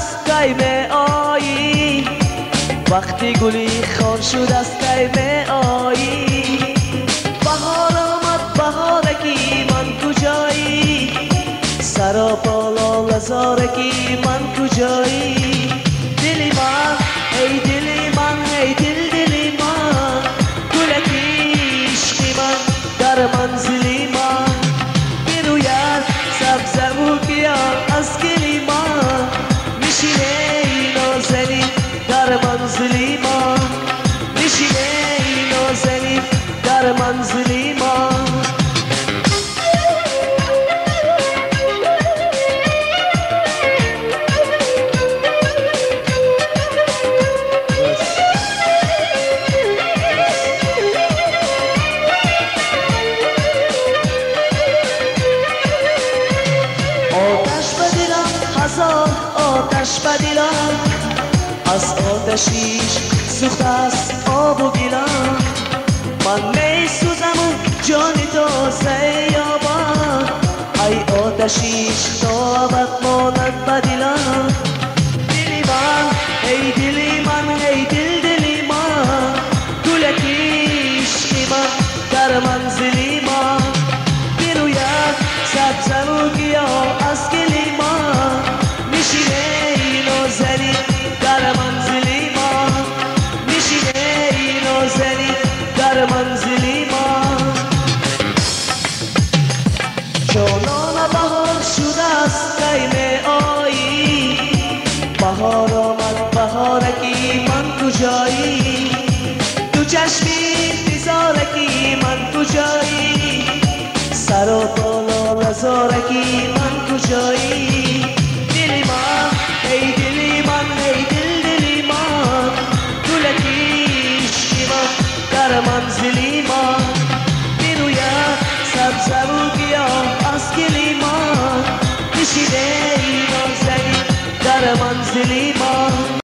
است کی می آیی، وقتی گلی خار شد است کی می آیی. بهار آمد بهارکی من کجایی، سراپا لاله زارکی من کجایی. دلی من ای دلی من ای دلی من، گلکی عشقی من در منزلی من. میروید سبزه و گیاه از گلی من، میشینه نازنین در منزلی من، میشینه نازنین در منزلی من. آتش بدیلم هزار آتش بدیلم، از آتشیش سوخت است آب و گیلم. من می سوزم و جانی تازه یابم، ای آتشیش تا ابد ماند بدیلم. دلی من ای دلی من ای دلی من، گلکی عشقی من در منزلی من. میروید سبزه و گیاه از گلی من، میشینه نازنین در منزلی من، میشینه نازنین در منزلی من. جانان بهار شده است کی می آیی، بهار آمد بهارکی من کجایی. تو چشمی انتظارکی من کجایی، سر و بالا نزارکی من کجایی. دلی من ای دلی من ای دلی من، گلکی عشقی من در منزلی من. میروید سبزه و گیاه از گلی من، میشینه نازنین در منزلی من.